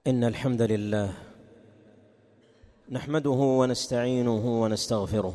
إن الحمد لله نحمده ونستعينه ونستغفره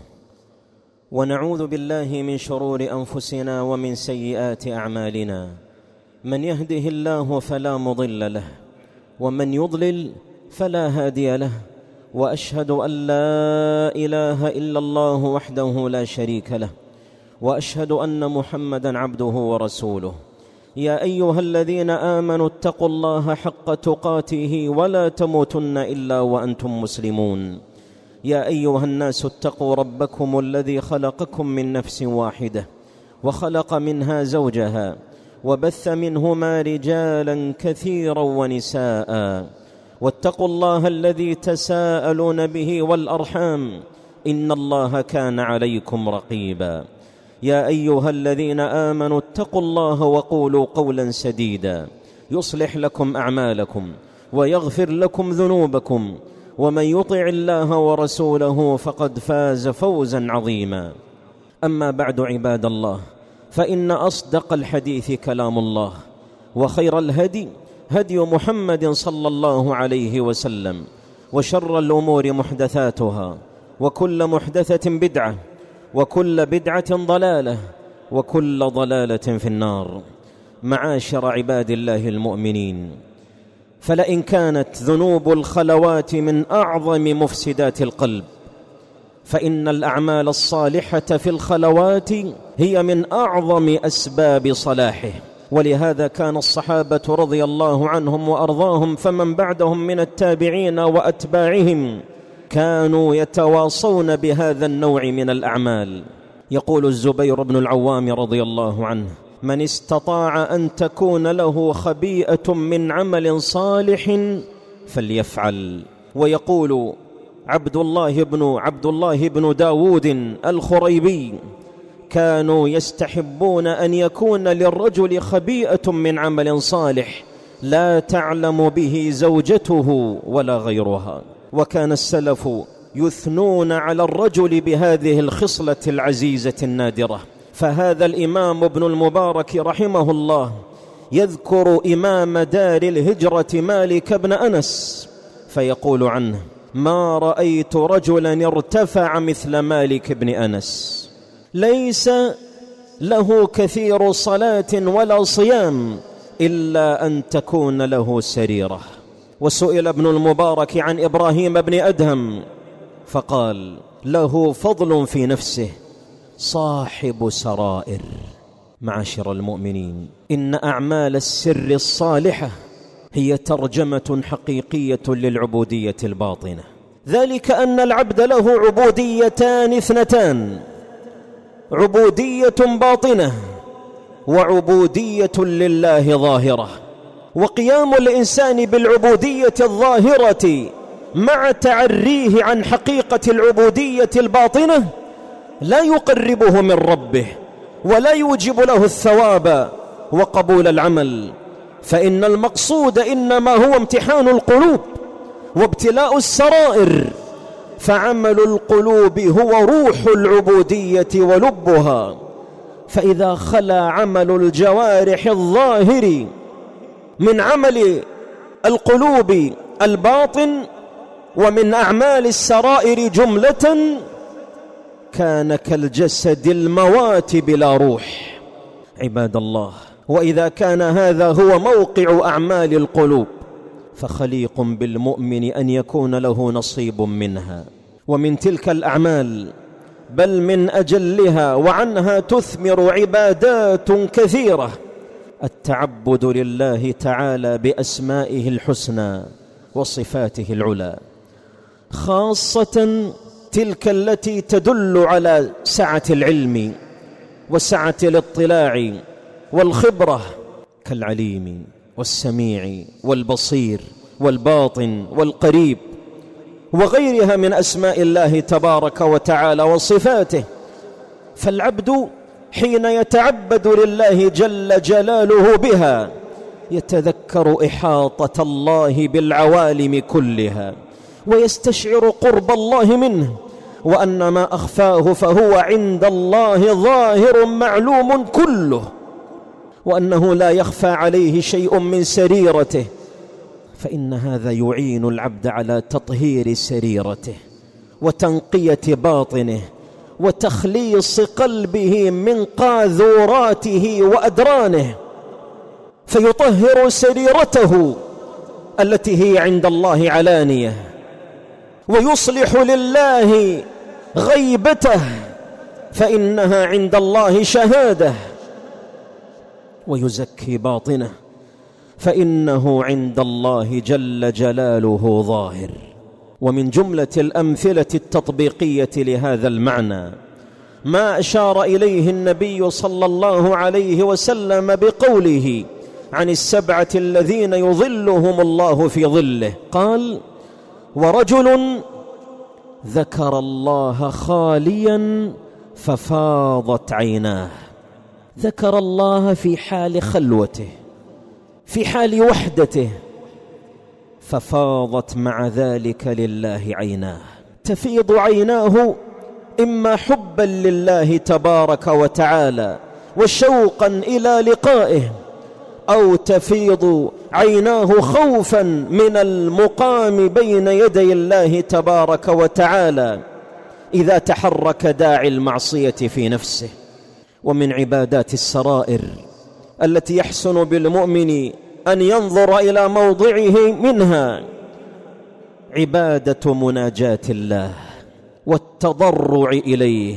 ونعوذ بالله من شرور أنفسنا ومن سيئات أعمالنا. من يهده الله فلا مضل له ومن يضلل فلا هادي له، وأشهد أن لا إله إلا الله وحده لا شريك له، وأشهد أن محمدًا عبده ورسوله. يا أيها الذين آمنوا اتقوا الله حق تقاته ولا تموتن إلا وأنتم مسلمون. يا أيها الناس اتقوا ربكم الذي خلقكم من نفس واحدة وخلق منها زوجها وبث منهما رجالا كثيرا ونساء، واتقوا الله الذي تساءلون به والأرحام إن الله كان عليكم رقيبا. يا أيها الذين آمنوا اتقوا الله وقولوا قولا سديدا يصلح لكم أعمالكم ويغفر لكم ذنوبكم، ومن يطع الله ورسوله فقد فاز فوزا عظيما. أما بعد عباد الله، فإن أصدق الحديث كلام الله، وخير الهدي هدي محمد صلى الله عليه وسلم، وشر الأمور محدثاتها، وكل محدثة بدعة، وكل بدعة ضلالة، وكل ضلالة في النار. معاشر عباد الله المؤمنين، فلئن كانت ذنوب الخلوات من أعظم مفسدات القلب، فإن الأعمال الصالحة في الخلوات هي من أعظم أسباب صلاحه. ولهذا كان الصحابة رضي الله عنهم وأرضاهم فمن بعدهم من التابعين وأتباعهم كانوا يتواصون بهذا النوع من الأعمال. يقول الزبير بن العوام رضي الله عنه: من استطاع أن تكون له خبيئة من عمل صالح فليفعل. ويقول عبد الله بن داود الخريبي: كانوا يستحبون أن يكون للرجل خبيئة من عمل صالح لا تعلم به زوجته ولا غيرها. وكان السلف يثنون على الرجل بهذه الخصلة العزيزة النادرة. فهذا الإمام ابن المبارك رحمه الله يذكر إمام دار الهجرة مالك بن أنس فيقول عنه: ما رأيت رجلا ارتفع مثل مالك بن أنس، ليس له كثير صلاة ولا صيام إلا أن تكون له سريرة. وسئل ابن المبارك عن إبراهيم بن أدهم فقال: له فضل في نفسه، صاحب سرائر. معاشر المؤمنين، إن أعمال السر الصالحة هي ترجمة حقيقية للعبودية الباطنة، ذلك أن العبد له عبوديتان اثنتان: عبودية باطنة وعبودية لله ظاهرة. وقيام الإنسان بالعبودية الظاهرة مع تعريه عن حقيقة العبودية الباطنة لا يقربه من ربه ولا يوجب له الثواب وقبول العمل، فإن المقصود إنما هو امتحان القلوب وابتلاء السرائر. فعمل القلوب هو روح العبودية ولبها، فإذا خلا عمل الجوارح الظاهر من عمل القلوب الباطن ومن أعمال السرائر جملة كان كالجسد الموات بلا روح. عباد الله، وإذا كان هذا هو موقع أعمال القلوب، فخليق بالمؤمن أن يكون له نصيب منها ومن تلك الأعمال، بل من أجلها وعنها تثمر عبادات كثيرة: التعبد لله تعالى بأسمائه الحسنى وصفاته العلى، خاصة تلك التي تدل على سعة العلم وسعة الاطلاع والخبرة، كالعليم والسميع والبصير والباطن والقريب وغيرها من أسماء الله تبارك وتعالى وصفاته. فالعبد حين يتعبد لله جل جلاله بها يتذكر إحاطة الله بالعوالم كلها، ويستشعر قرب الله منه، وأن ما أخفاه فهو عند الله ظاهر معلوم كله، وأنه لا يخفى عليه شيء من سريرته، فإن هذا يعين العبد على تطهير سريرته وتنقية باطنه وتخليص قلبه من قاذوراته وأدرانه، فيطهر سريرته التي هي عند الله علانية، ويصلح لله غيبته فإنها عند الله شهادة، ويزكي باطنه فإنه عند الله جل جلاله ظاهر. ومن جملة الأمثلة التطبيقية لهذا المعنى ما أشار إليه النبي صلى الله عليه وسلم بقوله عن السبعة الذين يظلهم الله في ظله، قال: ورجل ذكر الله خاليا ففاضت عيناه. ذكر الله في حال خلوته، في حال وحدته، ففاضت مع ذلك لله عيناه. تفيض عيناه إما حبا لله تبارك وتعالى وشوقا إلى لقائه، أو تفيض عيناه خوفا من المقام بين يدي الله تبارك وتعالى إذا تحرك داعي المعصية في نفسه. ومن عبادات السرائر التي يحسن بالمؤمن أن ينظر إلى موضعه منها عبادة مناجاة الله والتضرع إليه،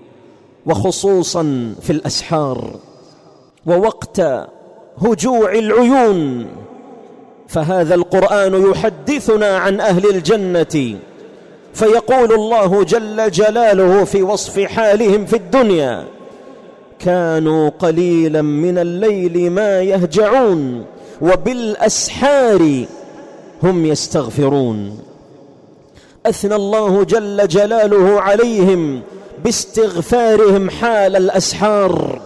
وخصوصا في الأسحار ووقت هجوع العيون. فهذا القرآن يحدثنا عن أهل الجنة، فيقول الله جل جلاله في وصف حالهم في الدنيا: كانوا قليلا من الليل ما يهجعون وبالأسحار هم يستغفرون. أثنى الله جل جلاله عليهم باستغفارهم حال الأسحار،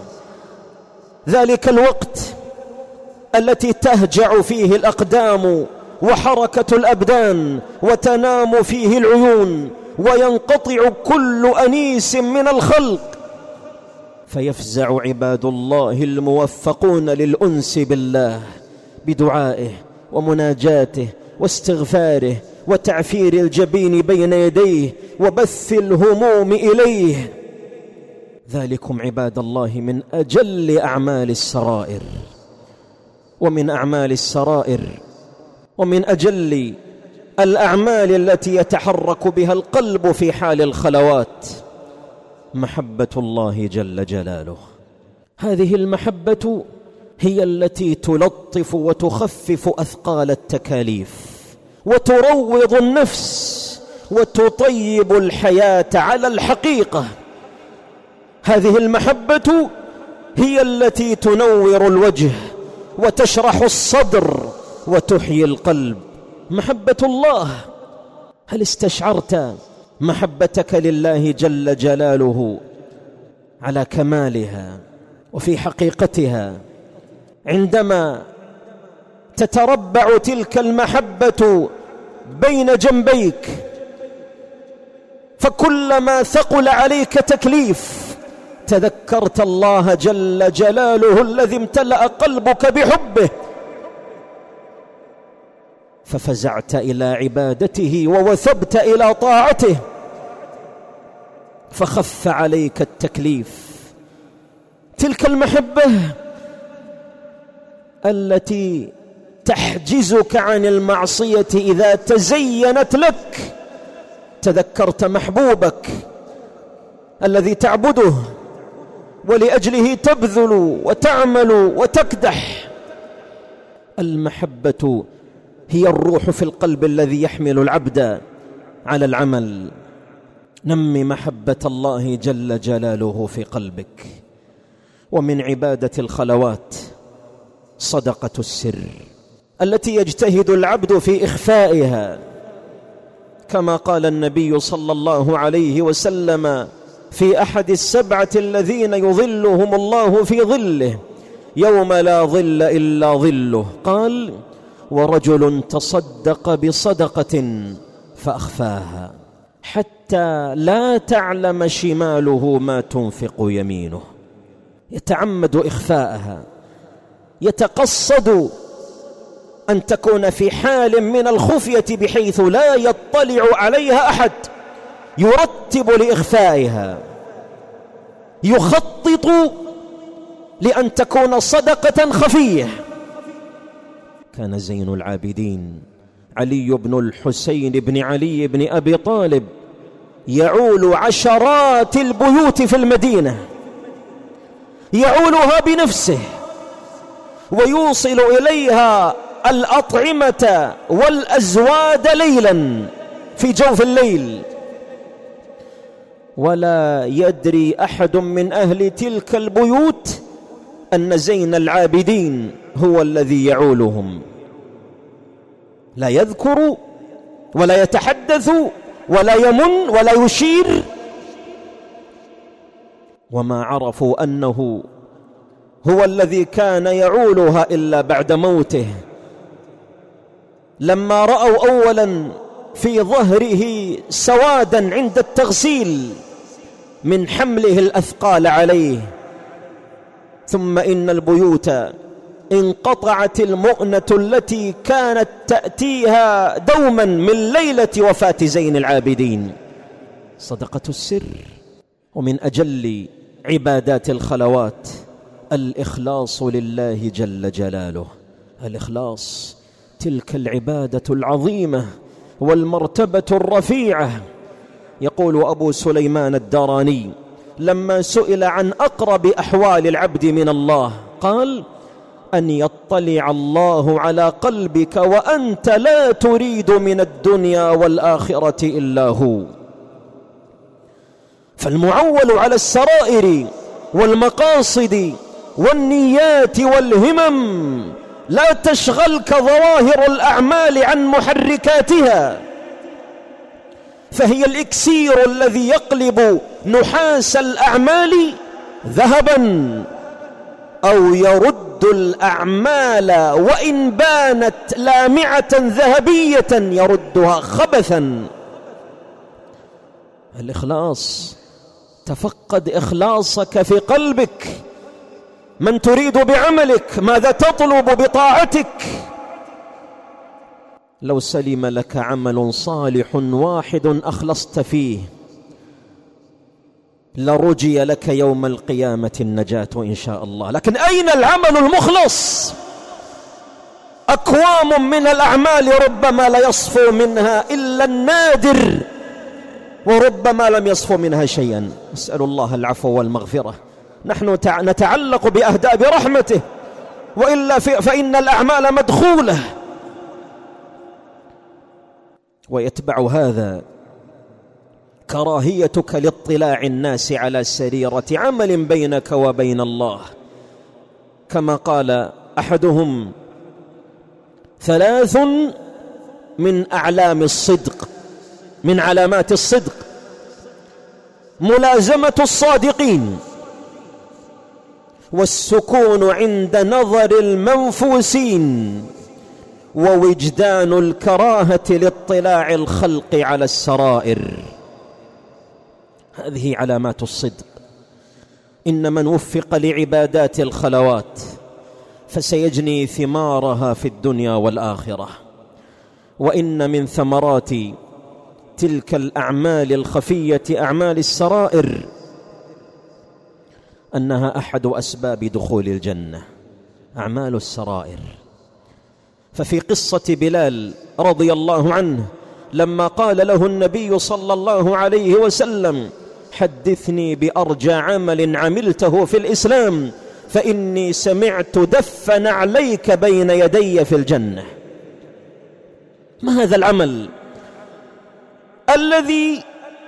ذلك الوقت التي تهجع فيه الأقدام وحركة الأبدان وتنام فيه العيون وينقطع كل أنيس من الخلق، فيفزع عباد الله الموفقون للأنس بالله بدعائه ومناجاته واستغفاره وتعفير الجبين بين يديه وبث الهموم إليه. ذلكم عباد الله من أجل أعمال السرائر. ومن أعمال السرائر ومن أجل الأعمال التي يتحرك بها القلب في حال الخلوات محبة الله جل جلاله. هذه المحبة هي التي تلطف وتخفف أثقال التكاليف وتروض النفس وتطيب الحياة على الحقيقة. هذه المحبة هي التي تنور الوجه وتشرح الصدر وتحيي القلب. محبة الله، هل استشعرت محبتك لله جل جلاله على كمالها وفي حقيقتها عندما تتربع تلك المحبة بين جنبيك؟ فكلما ثقل عليك تكليف تذكرت الله جل جلاله الذي امتلأ قلبك بحبه، ففزعت إلى عبادته ووثبت إلى طاعته، فخف عليك التكليف. تلك المحبة التي تحجزك عن المعصية إذا تزينت لك تذكرت محبوبك الذي تعبده ولأجله تبذل وتعمل وتكدح. المحبة هي الروح في القلب الذي يحمل العبد على العمل. نمي محبة الله جل جلاله في قلبك. ومن عبادة الخلوات صدقة السر التي يجتهد العبد في إخفائها، كما قال النبي صلى الله عليه وسلم في أحد السبعة الذين يظلهم الله في ظله يوم لا ظل إلا ظله، قال: ورجل تصدق بصدقة فأخفاها حتى لا تعلم شماله ما تنفق يمينه. يتعمد إخفاءها، يتقصد أن تكون في حال من الخفية بحيث لا يطلع عليها أحد، يرتب لإخفائها، يخطط لأن تكون صدقة خفية. كان زين العابدين علي بن الحسين بن علي بن أبي طالب يعول عشرات البيوت في المدينة، يعولها بنفسه ويوصل إليها الأطعمة والأزواد ليلا في جوف الليل، ولا يدري أحد من أهل تلك البيوت أن زين العابدين هو الذي يعولهم، لا يذكر ولا يتحدث ولا يمن ولا يشير، وما عرفوا أنه هو الذي كان يعولها إلا بعد موته، لما رأوا أولا في ظهره سوادا عند التغسيل من حمله الأثقال عليه، ثم إن البيوت انقطعت المؤنة التي كانت تأتيها دوما من ليلة وفاة زين العابدين. صدقة السر. ومن أجل عبادات الخلوات الإخلاص لله جل جلاله. الإخلاص تلك العبادة العظيمة والمرتبة الرفيعة. يقول أبو سليمان الداراني لما سئل عن أقرب أحوال العبد من الله قال: أن يطلع الله على قلبك وأنت لا تريد من الدنيا والآخرة إلا هو. فالمعول على السرائر والمقاصد والنيات والهمم لا تشغلك ظواهر الأعمال عن محركاتها، فهي الإكسير الذي يقلب نحاس الأعمال ذهبا أو يرد الأعمال وإن بانت لامعة ذهبية يردها خبثا. الإخلاص، تفقد إخلاصك في قلبك. من تريد بعملك؟ ماذا تطلب بطاعتك؟ لو سلم لك عمل صالح واحد أخلصت فيه لرجي لك يوم القيامة النجاة إن شاء الله. لكن أين العمل المخلص؟ أكوام من الأعمال ربما لا يصفو منها إلا النادر، وربما لم يصفو منها شيئا. نسأل الله العفو والمغفرة. نحن نتعلق بأهداب رحمته، وإلا فإن الأعمال مدخولة. ويتبع هذا كراهيتك لاطلاع الناس على سريرة عمل بينك وبين الله، كما قال أحدهم: 3 من أعلام الصدق، من علامات الصدق: ملازمة الصادقين، والسكون عند نظر المنفوسين، ووجدان الكراهة لاطلاع الخلق على السرائر. هذه علامات الصدق. إن من وفق لعبادات الخلوات فسيجني ثمارها في الدنيا والآخرة. وإن من ثمرات تلك الأعمال الخفية أعمال السرائر أنها أحد أسباب دخول الجنة، أعمال السرائر. ففي قصة بلال رضي الله عنه لما قال له النبي صلى الله عليه وسلم: حدثني بأرجى عمل عملته في الإسلام فإني سمعت دف نعليك بين يدي في الجنة. ما هذا العمل الذي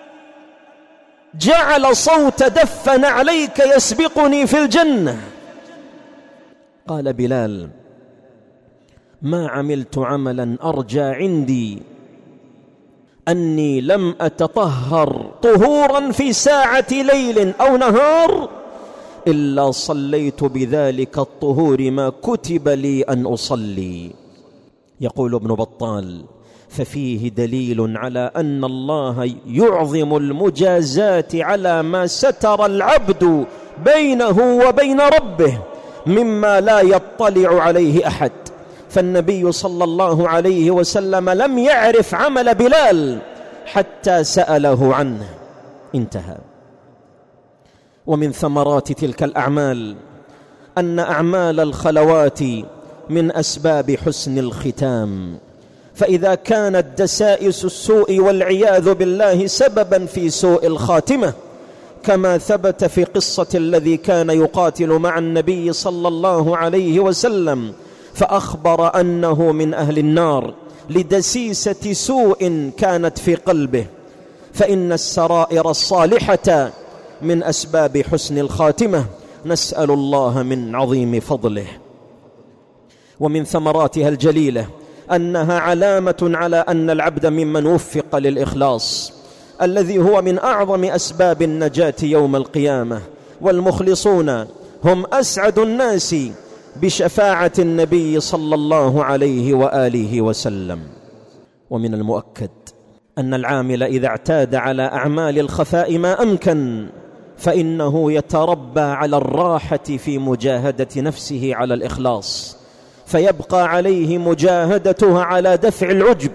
جعل صوت دف نعليك يسبقني في الجنة؟ قال بلال: ما عملت عملا أرجى عندي أني لم أتطهر طهورا في ساعة ليل أو نهار إلا صليت بذلك الطهور ما كتب لي أن أصلي. يقول ابن بطال: ففيه دليل على أن الله يعظم المجازات على ما ستر العبد بينه وبين ربه مما لا يطلع عليه أحد، فالنبي صلى الله عليه وسلم لم يعرف عمل بلال حتى سأله عنه. انتهى. ومن ثمرات تلك الأعمال أن أعمال الخلوات من أسباب حسن الختام، فإذا كانت دسائس السوء والعياذ بالله سببا في سوء الخاتمة، كما ثبت في قصة الذي كان يقاتل مع النبي صلى الله عليه وسلم فأخبر أنه من أهل النار لدسيسة سوء كانت في قلبه، فإن السرائر الصالحة من أسباب حسن الخاتمة، نسأل الله من عظيم فضله. ومن ثمراتها الجليلة أنها علامة على أن العبد ممن وفق للإخلاص الذي هو من أعظم أسباب النجاة يوم القيامة، والمخلصون هم أسعد الناس بشفاعة النبي صلى الله عليه وآله وسلم. ومن المؤكد أن العامل إذا اعتاد على أعمال الخفاء ما أمكن فإنه يتربى على الراحة في مجاهدة نفسه على الإخلاص، فيبقى عليه مجاهدتها على دفع العجب.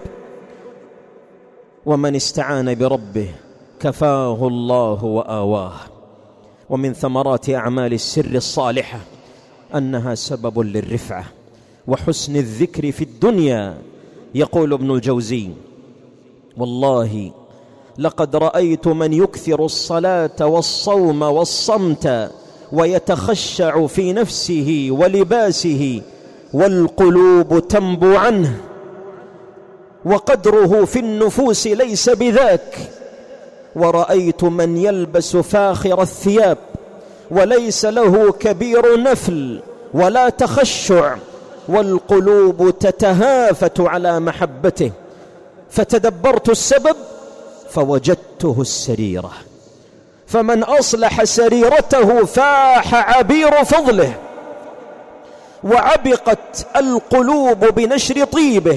ومن استعان بربه كفاه الله وآواه. ومن ثمرات أعمال السر الصالحة أنها سبب للرفعة وحسن الذكر في الدنيا. يقول ابن الجوزي: والله لقد رأيت من يكثر الصلاة والصوم والصمت ويتخشع في نفسه ولباسه والقلوب تنبو عنه، وقدره في النفوس ليس بذاك. ورأيت من يلبس فاخر الثياب وليس له كبير نفل ولا تخشع، والقلوب تتهافت على محبته، فتدبرت السبب فوجدته السريرة، فمن أصلح سريرته فاح عبير فضله، وعبقت القلوب بنشر طيبه.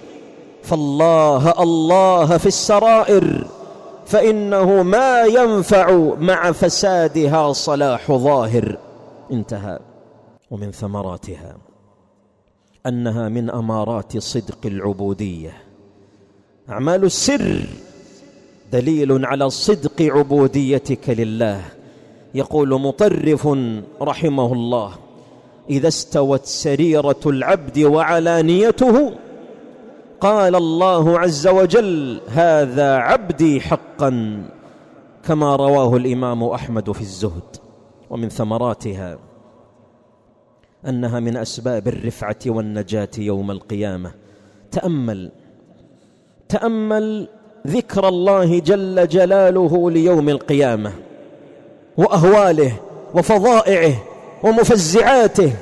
فالله الله في السرائر، فإنه ما ينفع مع فسادها صلاح ظاهر. انتهى. ومن ثمراتها أنها من أمارات صدق العبودية. أعمال السر دليل على صدق عبوديتك لله. يقول مطرف رحمه الله: إذا استوت سريرة العبد وعلانيته قال الله عز وجل: هذا عبدي حقا، كما رواه الإمام أحمد في الزهد. ومن ثمراتها أنها من أسباب الرفعة والنجاة يوم القيامة. تأمل ذكر الله جل جلاله ليوم القيامة وأهواله وفظائعه ومفزعاته.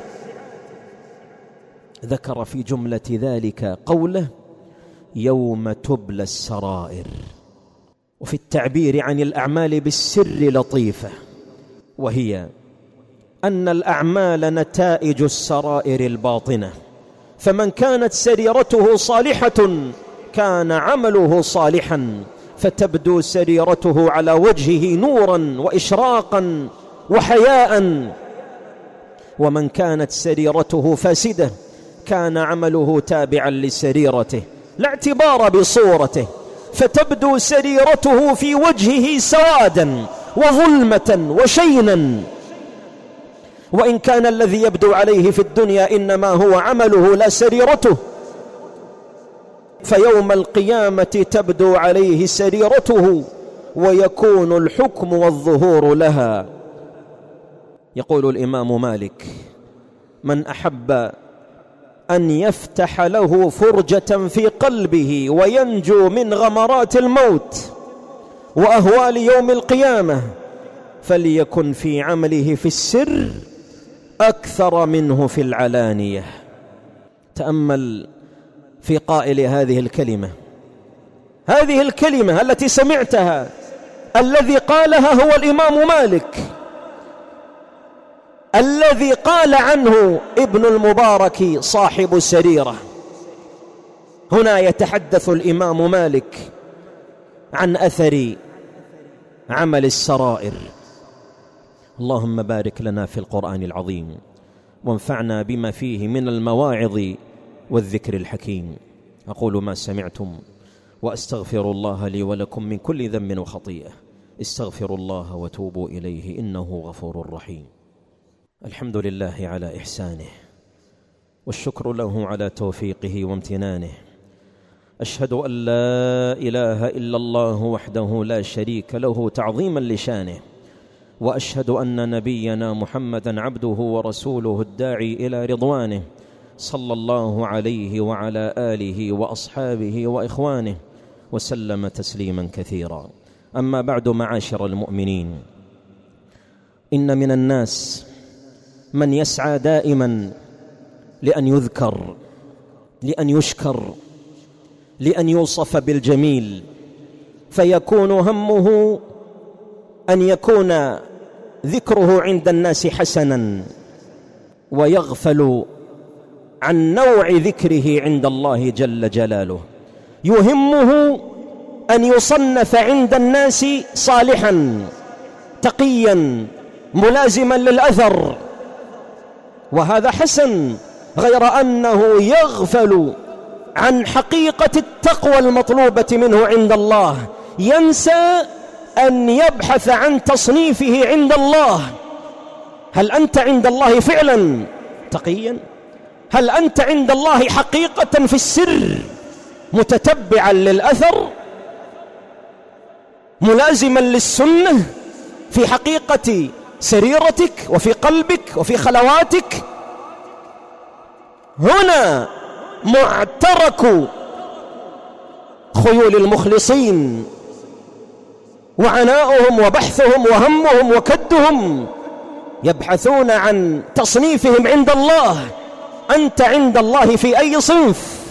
ذكر في جملة ذلك قوله: يوم تبلى السرائر. وفي التعبير عن الأعمال بالسر لطيفة، وهي أن الأعمال نتائج السرائر الباطنة، فمن كانت سريرته صالحة كان عمله صالحا، فتبدو سريرته على وجهه نورا وإشراقا وحياء. ومن كانت سريرته فاسدة كان عمله تابعا لسريرته لا اعتبار بصورته، فتبدو سريرته في وجهه سوادا وظلمة وشينا. وإن كان الذي يبدو عليه في الدنيا إنما هو عمله لا سريرته، فيوم القيامة تبدو عليه سريرته ويكون الحكم والظهور لها. يقول الإمام مالك: من أحب أن يفتح له فرجة في قلبه وينجو من غمرات الموت وأهوال يوم القيامة فليكن في عمله في السر أكثر منه في العلانية. تأمل في قائل هذه الكلمة التي سمعتها، الذي قالها هو الإمام مالك، الذي قال عنه ابن المبارك صاحب السريرة. هنا يتحدث الإمام مالك عن أثر عمل السرائر. اللهم بارك لنا في القرآن العظيم، وانفعنا بما فيه من المواعظ والذكر الحكيم. أقول ما سمعتم وأستغفر الله لي ولكم من كل ذنب وخطيئة، استغفروا الله وتوبوا إليه إنه غفور رحيم. الحمد لله على إحسانه، والشكر له على توفيقه وامتنانه. أشهد أن لا إله إلا الله وحده لا شريك له تعظيما لشانه، وأشهد أن نبينا محمدا عبده ورسوله الداعي إلى رضوانه، صلى الله عليه وعلى آله وأصحابه وإخوانه وسلم تسليما كثيرا. أما بعد، معاشر المؤمنين، إن من الناس من يسعى دائما لأن يذكر، لأن يشكر، لأن يوصف بالجميل، فيكون همه أن يكون ذكره عند الناس حسنا، ويغفل عن نوع ذكره عند الله جل جلاله. يهمه أن يصنف عند الناس صالحا تقيا ملازما للأثر، وهذا حسن، غير أنه يغفل عن حقيقة التقوى المطلوبة منه عند الله، ينسى أن يبحث عن تصنيفه عند الله. هل أنت عند الله فعلا تقيا؟ هل أنت عند الله حقيقة في السر متتبعا للأثر، ملازما للسنة في حقيقة سريرتك وفي قلبك وفي خلواتك؟ هنا معترك خيول المخلصين، وعناؤهم وبحثهم وهمهم وكدهم يبحثون عن تصنيفهم عند الله. أنت عند الله في أي صنف؟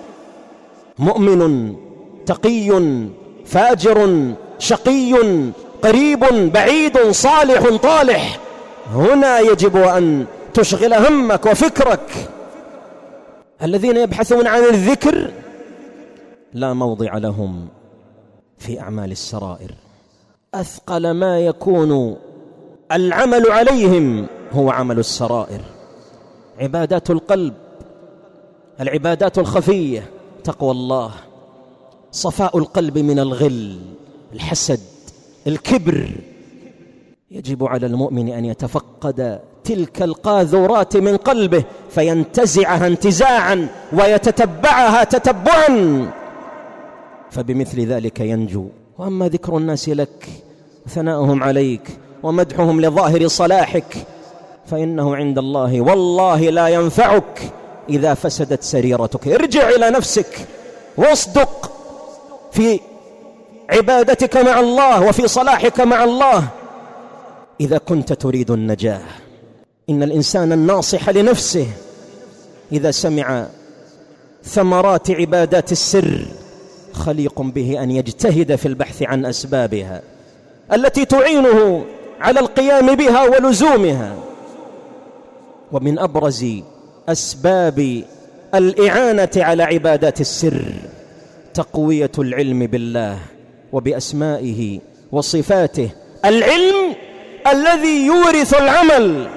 مؤمن، تقي، فاجر، شقي، قريب، بعيد، صالح، طالح؟ هنا يجب أن تشغل همك وفكرك. الذين يبحثون عن الذكر لا موضع لهم في أعمال السرائر. أثقل ما يكون العمل عليهم هو عمل السرائر، عبادات القلب، العبادات الخفية، تقوى الله، صفاء القلب من الغل، الحسد، الكبر. يجب على المؤمن أن يتفقد تلك القاذورات من قلبه فينتزعها انتزاعا ويتتبعها تتبعا، فبمثل ذلك ينجو. وأما ذكر الناس لك وثناؤهم عليك ومدحهم لظاهر صلاحك فإنه عند الله والله لا ينفعك إذا فسدت سريرتك. ارجع إلى نفسك واصدق في عبادتك مع الله وفي صلاحك مع الله إذا كنت تريد النجاة. إن الإنسان الناصح لنفسه إذا سمع ثمرات عبادات السر خليق به أن يجتهد في البحث عن أسبابها التي تعينه على القيام بها ولزومها. ومن أبرز أسباب الإعانة على عبادات السر تقوية العلم بالله وبأسمائه وصفاته، العلم الذي يورث العمل،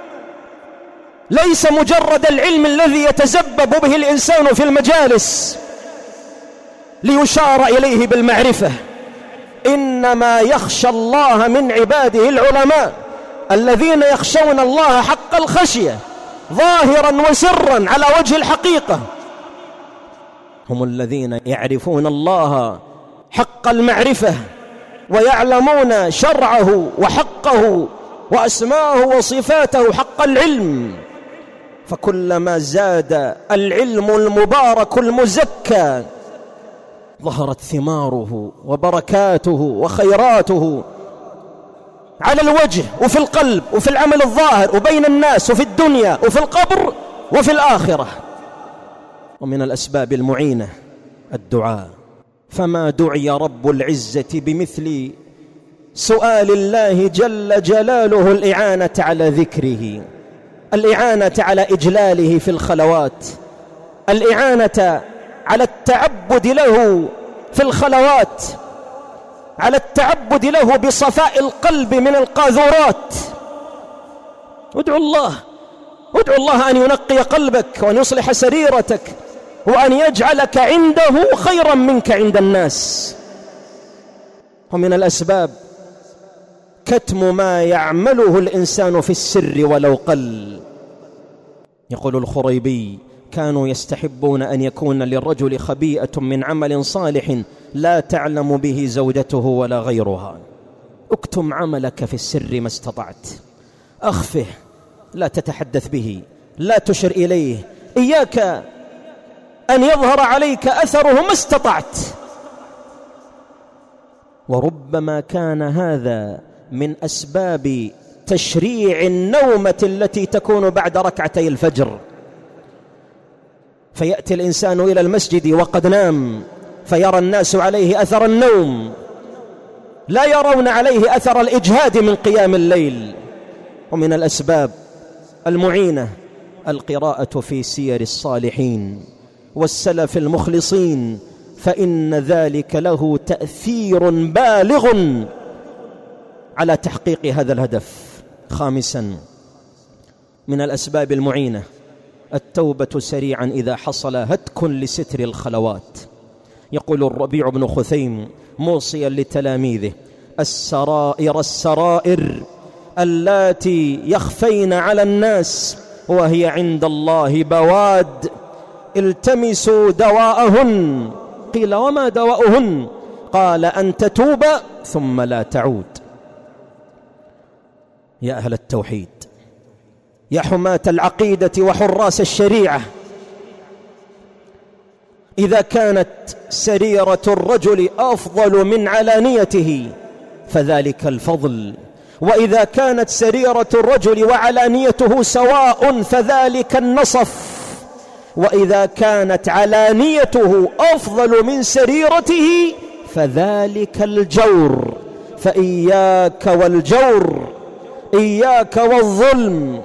ليس مجرد العلم الذي يتزبب به الإنسان في المجالس ليشار إليه بالمعرفة. إنما يخشى الله من عباده العلماء الذين يخشون الله حق الخشية ظاهرا وسرا على وجه الحقيقة، هم الذين يعرفون الله حق المعرفة ويعلمون شرعه وحقه وأسماءه وصفاته حق العلم. فكلما زاد العلم المبارك المزكى ظهرت ثماره وبركاته وخيراته على الوجه وفي القلب وفي العمل الظاهر وبين الناس وفي الدنيا وفي القبر وفي الآخرة. ومن الأسباب المعينة الدعاء، فما دعي رب العزة بمثل سؤال الله جل جلاله الإعانة على ذكره، الإعانة على إجلاله في الخلوات، الإعانة على التعبد له في الخلوات، على التعبد له بصفاء القلب من القاذورات. ادعو الله ادعو الله أن ينقي قلبك وأن يصلح سريرتك وأن يجعلك عنده خيرا منك عند الناس. ومن الأسباب كتم ما يعمله الإنسان في السر ولو قل. يقول الخريبي: كانوا يستحبون أن يكون للرجل خبيئة من عمل صالح لا تعلم به زوجته ولا غيرها. اكتم عملك في السر ما استطعت، أخفه، لا تتحدث به، لا تشر إليه، إياك أن يظهر عليك أثره ما استطعت. وربما كان هذا من أسباب تشريع النومة التي تكون بعد ركعتي الفجر، فيأتي الإنسان إلى المسجد وقد نام فيرى الناس عليه أثر النوم، لا يرون عليه أثر الإجهاد من قيام الليل. ومن الأسباب المعينة القراءة في سير الصالحين والسلف المخلصين، فإن ذلك له تأثير بالغ على تحقيق هذا الهدف. خامسا، من الأسباب المعينة التوبة سريعا إذا حصل هتك لستر الخلوات. يقول الربيع بن خثيم موصيا لتلاميذه: السرائر اللاتي يخفين على الناس وهي عند الله بواد، التمسوا دواءهن. قيل: وما دواؤهن؟ قال: أن تتوب ثم لا تعود. يا أهل التوحيد، يا حماة العقيدة وحراس الشريعة، إذا كانت سريرة الرجل أفضل من علانيته فذلك الفضل، وإذا كانت سريرة الرجل وعلانيته سواء فذلك النصف، وإذا كانت علانيته أفضل من سريرته فذلك الجور. فإياك والجور، إياك والظلم.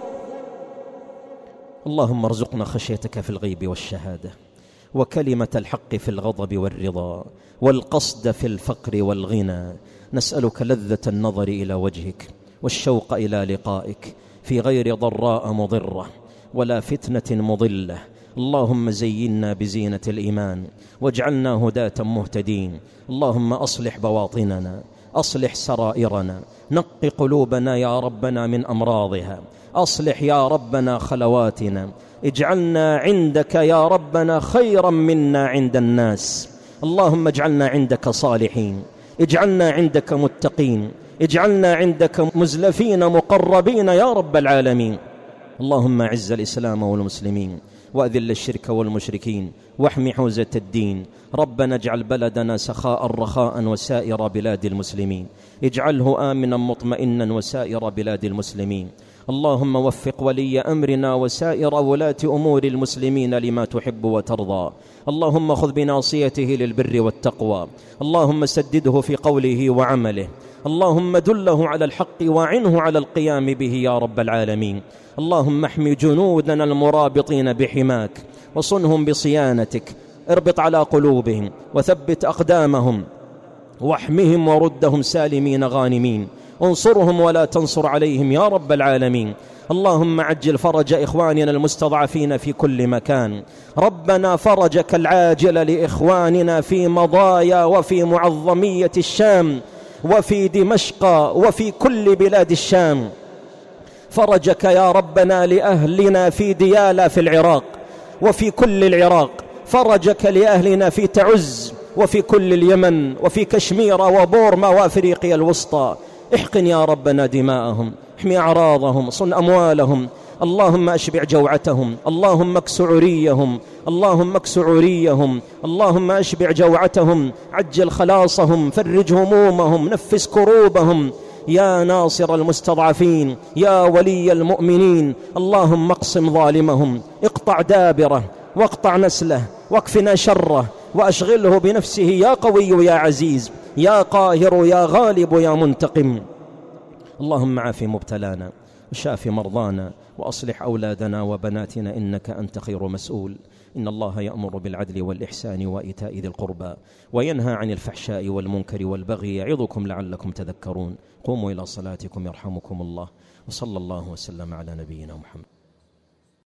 اللهم ارزقنا خشيتك في الغيب والشهادة، وكلمة الحق في الغضب والرضا، والقصد في الفقر والغنى. نسألك لذة النظر إلى وجهك والشوق إلى لقائك في غير ضراء مضرة ولا فتنة مضلة. اللهم زينا بزينة الإيمان واجعلنا هداة مهتدين. اللهم أصلح بواطننا، أصلح سرائرنا، نق قلوبنا يا ربنا من أمراضها، أصلح يا ربنا خلواتنا، اجعلنا عندك يا ربنا خيرا منا عند الناس. اللهم اجعلنا عندك صالحين، اجعلنا عندك متقين، اجعلنا عندك مزلفين مقربين يا رب العالمين. اللهم اعز الإسلام والمسلمين وأذل الشرك والمشركين واحمي حوزة الدين. ربنا اجعل بلدنا سخاء رخاء وسائر بلاد المسلمين، اجعله آمنا مطمئنا وسائر بلاد المسلمين. اللهم وفق ولي أمرنا وسائر ولاة أمور المسلمين لما تحب وترضى. اللهم خذ بناصيته للبر والتقوى، اللهم سدده في قوله وعمله، اللهم دله على الحق وعنه على القيام به يا رب العالمين. اللهم احمي جنودنا المرابطين بحماك وصنهم بصيانتك، اربط على قلوبهم وثبت أقدامهم واحمهم وردهم سالمين غانمين، انصرهم ولا تنصر عليهم يا رب العالمين. اللهم عجل فرج إخواننا المستضعفين في كل مكان. ربنا فرجك العاجل لإخواننا في مضايا وفي معظمية الشام وفي دمشق وفي كل بلاد الشام. فرجك يا ربنا لأهلنا في ديالى في العراق وفي كل العراق. فرجك لأهلنا في تعز وفي كل اليمن وفي كشمير وبورما وأفريقيا الوسطى. احقن يا ربنا دماءهم، احمي أعراضهم، صن أموالهم. اللهم أشبع جوعتهم، اللهم اكس عريهم، اللهم اكس عريهم، اللهم أشبع جوعتهم، عجل خلاصهم، فرج همومهم، نفس كروبهم. يا ناصر المستضعفين، يا ولي المؤمنين، اللهم اقسم ظالمهم، اقطع دابره واقطع نسله واكفنا شره وأشغله بنفسه يا قوي يا عزيز يا قاهر يا غالب يا منتقم. اللهم عاف مبتلانا وشاف مرضانا وأصلح أولادنا وبناتنا إنك أنت خير مسؤول. إن الله يأمر بالعدل والإحسان وإيتاء ذي القربى وينهى عن الفحشاء والمنكر والبغي يعظكم لعلكم تذكرون. قوموا إلى صلاتكم يرحمكم الله، وصلى الله وسلم على نبينا محمد.